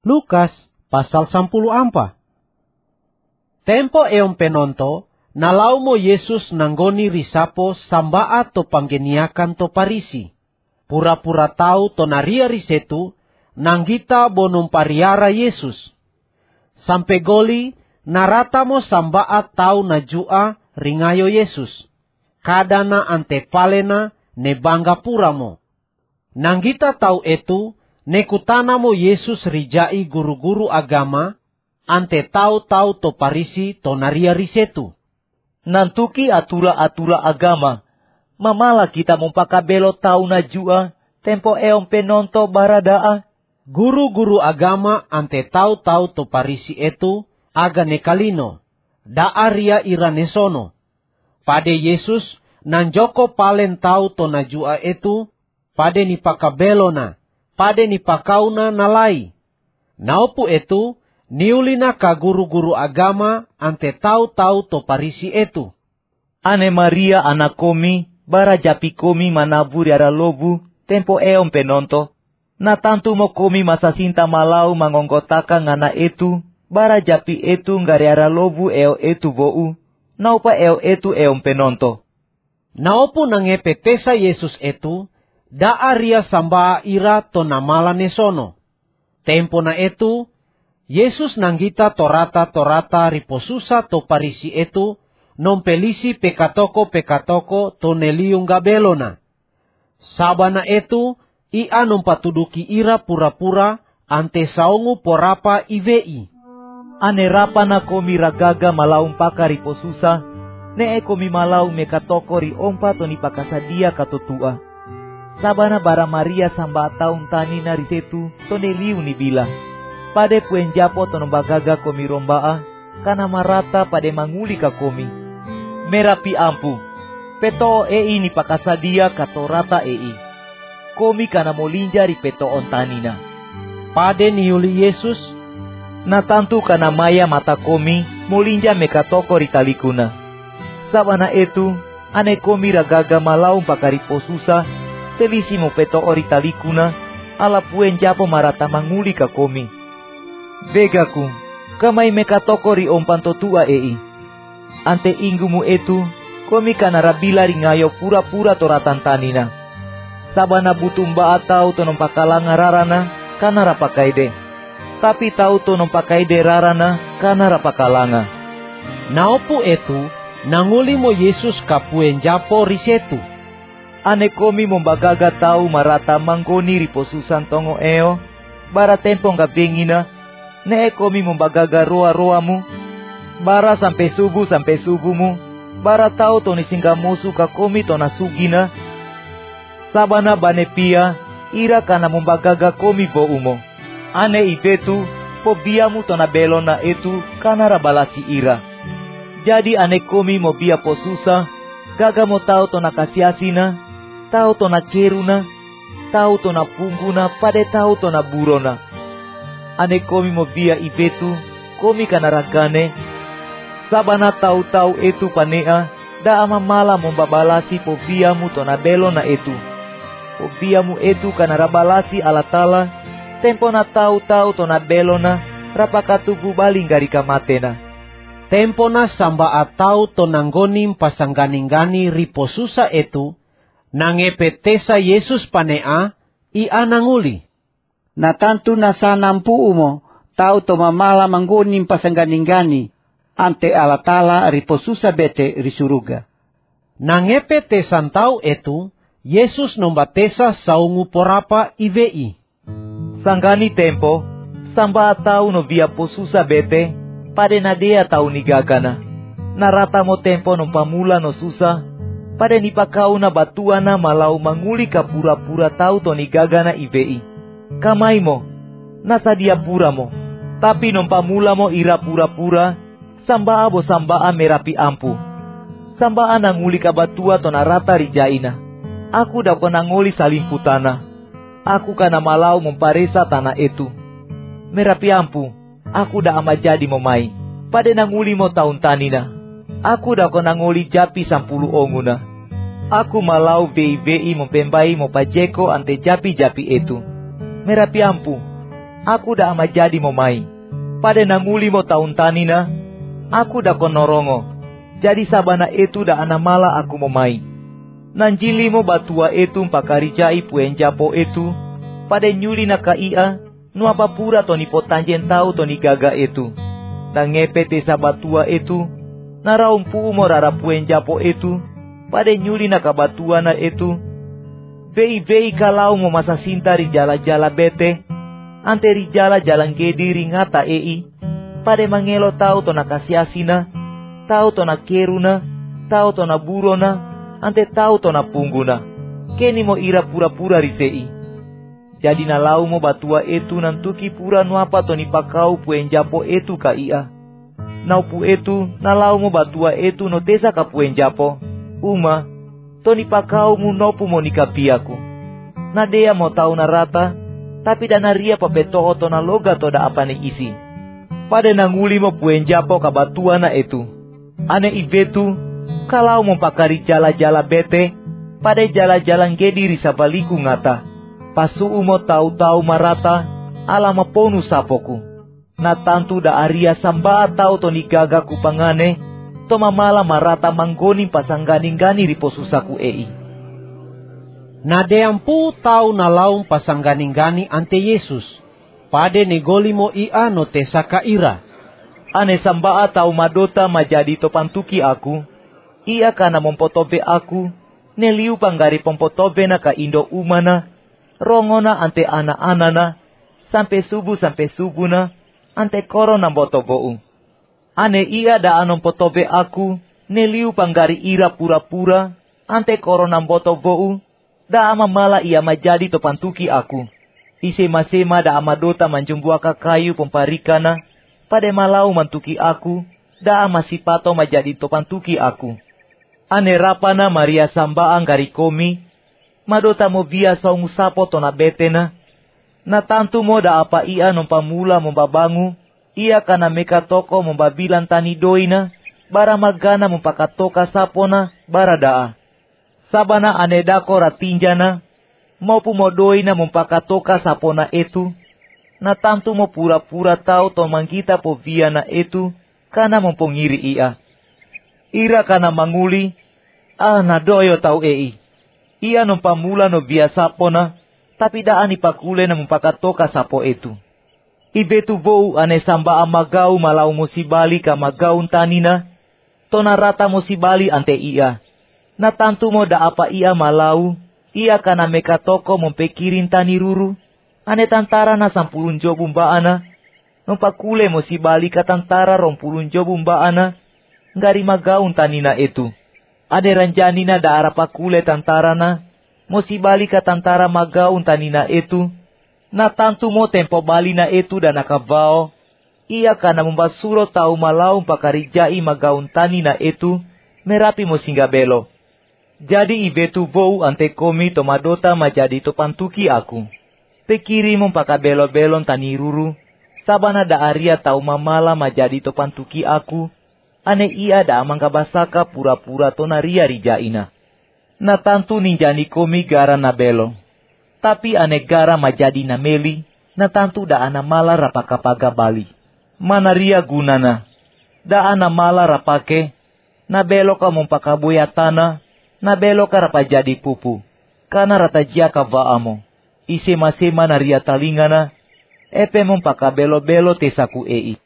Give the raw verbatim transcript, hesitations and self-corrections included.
Lukas pasal sampuluh ampa. Tempo eom penonto, nalau mo Yesus nanggoni risapo sambaa to panggeniakan to Parisi. Pura-pura tau to naria risetu, nanggita bonum pariara Yesus. Sampai goli, narata mo sambaa tau najua ringayo Yesus. Kadana ante palena ne bangga pura mo. Nanggita tau etu, nekutana mo Yesus rijai guru-guru agama, ante tau-tau to Parisi to naria risetu. Nantuki atura-atura agama, mamala kita mumpakabelo tau na jua, tempo eom penonto baradaa. Guru-guru agama ante tau-tau to Parisi etu, aga nekalino, daa ria iranesono. Pade Yesus, nanjoko palen tau to na jua etu, pade ni pakabelo na, pade ni pakauna nalai. Naupu etu, niulina ka guru-guru agama ante tau-tau to Parisi etu. Ane Maria anak komi, bara japi komi manaburi ara lobu, tempo eom penonto. Na tantu mo komi masasinta malau mangonggotaka ngana etu, bara japi etu ngari ara lobu eo etu bou, naupa eo etu eom penonto. Naupu nangepe tesa Yesus etu, daa ria sambaa ira to namala nesono. Tempo na etu, Yesus nanggita torata-torata riposusa to Parisi etu, nompelisi pekatoko-pekatoko to neliung gabelona. Sabana etu, ia nompatuduki ira pura-pura, ante saungu porapa ivei. Ane rapa na komi ragaga malaung paka riposusa, ne e komi malau mekatoko ri ompa to ni pakasadia katotua. Sabana bara Maria samba taun tani na risetu, to neliu ni bila. Pade puen japo to nombagaga komi rombaa, kana marata pade manguli ka komi. Merapi ampu, peto ei ni pakasadia katorata ei. Komi kana molinja ri peto ontanina. Pade niuli Yesus, na tantu kana maya mata komi, molinja mekatoko ri talikuna. Sabana etu, ane komi ragaga malau pakariposusa, telisi mo peto ori talikuna, ala puen japo marata manguli ka komi. Begaku, kamay mekatoko ri ompanto tua ei. Ante inggumu etu, komi kana rabila ringayo pura-pura toratantanina. Sabana butumba atau to nompakalanga rarana, kana rapakaide. Tapi tau to nompakaide rarana, kana rapakalanga. Naupu etu, nanguli mo Yesus kapuen japo risetu. Ane komi mombagaga tau marata manggoni riposusan tongo eo, bara tempo ngabengina, ne e komi mombagaga roa-roamu, bara sampai subuh sampai subuhmu, bara tau to nisinggamusu ka komi to nasugina. Sabana bane pia, ira kana mombagaga komi bo umo. Ane ibetu, po biamu to na belona etu, kana rabalasi ira. Jadi ane komi mo bia posusa, gaga mo tau to na kasiasina, tau to na keruna, tau to na pungguna, pade tau to na burona. Ane komi mo bia ibetu, komi kana ragane. Sabana tau-tau etu panea, da ama mala mombabalasi po biamu to na belona etu. Po biamu etu kana rabalasi alatala, tempo na tau-tau to na belona, rapakatugu baling gari kamatena. Tempo na samba atau to nanggonim pasanggani-gani riposusa etu, nangepetesa Yesus panea, ia nanguli. Na tantu nasa nampu umo, tau to mamala manggonim pasanggani-gani, ante alatala riposusa bete risuruga. Nangepetesan tau etu, Yesus nombatesa saungu porapa ivei. Sanggani tempo, samba atau no via posusa bete, pade nadea tau nigagana. Narata mo tempo no pamula no susa, pade nipakau na batuana malau manguli ka pura-pura tau to nigagana ivei. Kamay mo, nasa dia pura mo, tapi no pamula mo ira pura-pura, sambaa bo sambaa merapi ampu. Sambaa nanguli ka batua to narata rijaina. Aku dako nangoli salimputana. Aku kana malau memparesa tanah itu. Merapi ampu, aku da ama jadi momai. Pade nanguli mo taun tanina. Aku dako nangoli japi sampulu onguna. Aku malau vei-vei mempembai mo pajeko ante japi-japi itu. Merapi ampu, aku da ama jadi mo mai. Pada nanguli mo taun tanina, aku da konorongo. Jadi sabana itu da ana mala aku mo mai. Nanjili mo batua itu mpakarijai puen japo itu, pada nyuli na kaia, nuapa pura toni potanjen tau toni gaga itu. Nangepete sa batua itu, naraumpu mo rara puen japo itu, pada nyuli na kabatua na itu. Vei-vei kalau mo masa sinta ri jala-jala bete, ante ri jala-jalan gedi ri ngata ei, pada mangelo tau tona kasiasina, tau tona keruna, tau tona burona, ante tau tona pungguna. Keni mo ira pura-pura risei. Jadi nalau mo batua itu nantuki pura nuapa toni pakau puen japo itu ka ia. Naupu itu nalau mo batua itu no tesa ka puen japo. Uma, toni pakau mu nopu mo nikapiaku. Nadea mo tau narata, tapi dana ria papetoho tona loga toda apa ni isi. Pada nanguli mo puen japo ka batua na itu. Ane ibetu, kalau mo pakari jala-jala bete, pada jala-jalan gedi risabaliku ngata. Pasu umo tau-tau marata, alama ponu sapoku. Na tantu da aria samba tau toni gaga kupangane, toma mala marata manggoni pasangganing-gani riposusaku ei. Nadeampu tau nalaung pasangganing-gani ante Yesus, pade negoli mo ia no tesaka ira. Ane samba tau madota majadi topantuki aku, ia kana mompotobe aku, neliu panggari pompotobe na ka indo umana, rongona ante ana-anana, sampai subuh sampai subuna, ante koro nambotobo'u. Ane ia da anom potobe aku, neliu panggari ira pura-pura, ante koro nambotobo'u, da ama mala ia majadi topantuki aku. Ise masema da ama dota manjumbuaka kayu pomparikana, pada malau mantuki aku, da ama sipato majadi topantuki aku. Ane rapana Maria samba anggari komi, madota mo biasa ngusapo tona betena, na tantu mo da apa ia nompamula mombabangu, ia kana meka toko mombabilan tani doina, bara magana mompakatoka sapona, bara daa. Sabana ane dako ratinjana, maupu mo doina mompakatoka sapona etu, na tantu mo pura-pura tau to manggita po via na etu, kana mompongiri ia. Ira kana manguli, ah na doyo tau ei. Ia nompamula no biasa pona, tapi daan ipakule na mempakatoka sapo itu. Ibetu vou ane samba amagau malau musibali ka magaun tanina, tona rata musibali ante ia. Na tantu mo da apa ia malau, ia kana mekatoko mempekirin tani ruru, ane tantara na sampulun jobu mbaana, nompakule musibali ka tantara rompulun jobu mbaana, ngari magaun tanina itu. Ade ranjanina da arapakule tantarana, musibali ka tantara magaun tanina itu, na tantu mo tempo bali na itu dan nakavao, ia kana membasuro tau malau pakarijai magaun tanina itu, merapi mo singgabelo. Jadi ibetu vou ante komi tomadota majadi topantuki aku. Pekiri mo pakabelo-belon tani ruru, sabana da aria tau mamala majadi topantuki aku, ane ia da amang kabasaka pura-pura tona ria rijaina. Na tantu ninjani komi gara na belo. Tapi ane gara majadi na meli, na tantu da ana mala rapakapaga bali. Mana ria gunana. Da ana mala rapake, na belo ka mumpakaboyatana, na belo ka rapajadi pupu. Kana ratajia ka vaamo. Ise masema na ria talingana, epe mumpakabelo-belo tesaku ei.